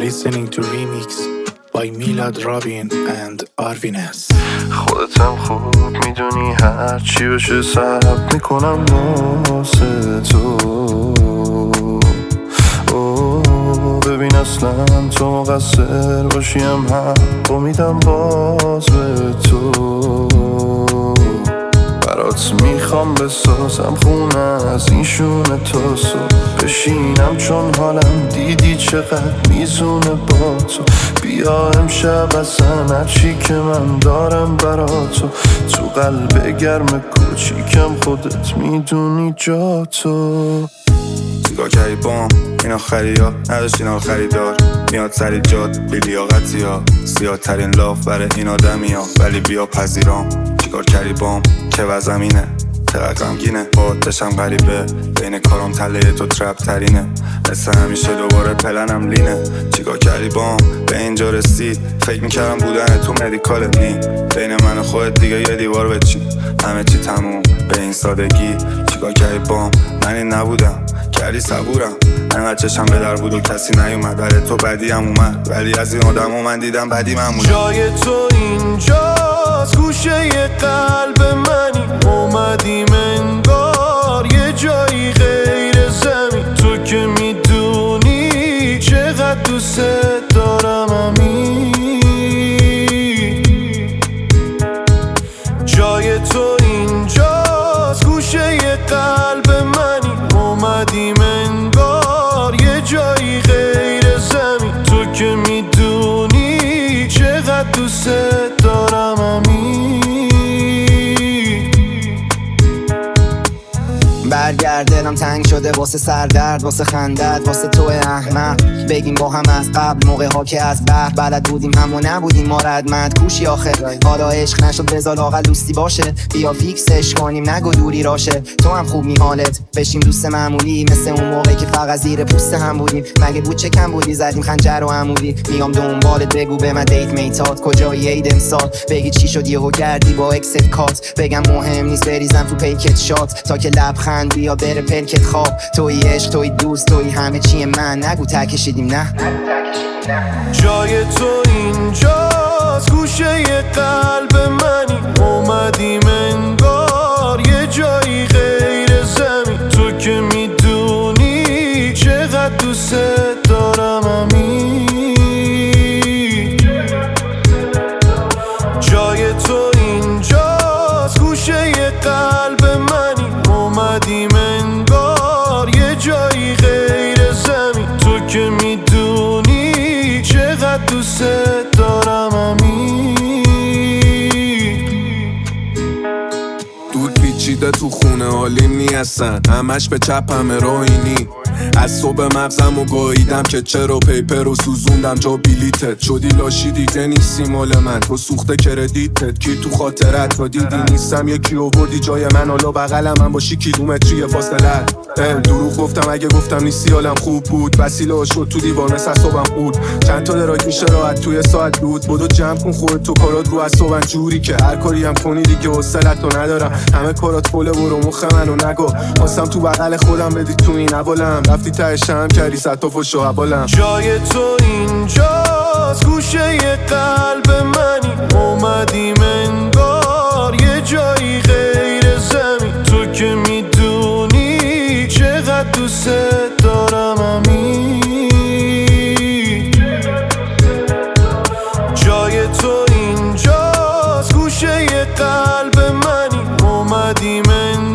listening to Remix by Milad Robin and Arvines. خودتم خوب میدونی هر چی بشه ثبت میکنم واسه تو. ببین اصلا تو مقصر باشیم حق میدم باز به تو. برات میخوام بسازم خونه از این شونه تا صبح بشینم، چون حالم دیدی چقدر میزونه با تو. بیا امشب اصلا هرچی که من دارم برا تو قلب گرم کوچیکم خودت میدونی جا تو. چیکار کردی بام این آخری ها نداشت اینا خریدار، میاد سری جاد بی لیاقتی ها، زیاد ترین لاف برای این آدمی ها، ولی بیا پذیرام. چیکار کردی بام که وزمینه چقدر غمگینه، بادشم غریبه بین کارم تله تو ترپ ترینه، مثل همیشه دوباره پلنم لینه. چیکار کردی بام به اینجا رسید، فکر میکردم بودن تو مدیکال نی، بین من و خودت دیگه یه دیوار بچین، همه چی تموم به این سادگی. چیکار کردی بام من این نبودم، کردی صبورم انقدر چشم به در بود و کسی نیومد، برای تو بدی هم اومد، ولی از این آدم من دیدم بدی من بودم. جای تو اینجاست گوشه قلب منی، اومدیم انگار یه جایی غیر زمین. تو که میدونی چقدر دوست دارم همین. جای تو اینجاست گوشه قلب منی، اومدیم انگار یه جایی غیر زمین. تو که میدونی چقدر دوست دارم همین. برگردنم تنگ شده واسه سردرد، واسه خندت، واسه تو احمق. بگیم با هم از قبل موقع ها که از بحر بلد بودیم هم و نبودیم ما ردمند کوشی آخر. حالا عشق نشد بذار لاقل دوستی باشه، بیا فیکسش کنیم نگو دوری راشه. تو هم خوب می حالت بشیم دوست معمولی، مثل اون موقع که فقط زیر پوست هم بودیم. مگه بود چه کم بودی زدیم خنجر و عمودی. میام دنبالت بگو به من دیت میتات کجایی عید امسال، بگی چی شد یهو کردی با اکست کات. بگم مهم نیست بریزم تو پیکت شات تا که لبخند بیا بره پلکت خواب. توی عشق توی دوست توی همه چی من، نگو تکشیدیم نه. جای تو اینجاست گوشه قلب منی، اومدیم انگار یه جایی غیر زمین. تو که میدونی چقدر دوست دارم همین. جای تو اینجاست گوشه قلب منی، اومدیم انگار یه جایی غیر زمین. تو که میدونی چقدر دوست دارم همین. دور پیچیده تو خونه حالیم نیستن، همش به چپ همه راینی. از صبح مغزم و گاییدم که چرا پیپر رو سوزوندم جا بلیتت. شدی لاشی دیگه نیستی مال من، تو سوخته کردیتت کی تو خاطرت تا دیدی نیستم یکی آوردی جای من. حالا بغلم من باشی کیلومتری فاصله. دروغ گفتم اگه گفتم نیستی حالم خوب بود، وسیله شد تو دیوار مثل صبحم خورد. چند تا دراک میشه راحت توی ساعت بود، بدو جمع کن خودت تو کارات رو اعصابم جوری که هر کاری هم کنی دیگه حوصله‌تو ندارم. همه کارات فوله برو مخ منو نگو، خواستم تو بغل خودم بدی تو این حوالم، رفتی تهش هم کردی صد تا فش و حوالم. جای تو اینجاست گوشه قلب منی، اومدیم انگار یه جایی غیر زمین. تو که میدونی چقدر دوست دارم همین. جای تو اینجاست گوشه قلب منی، اومدیم انگار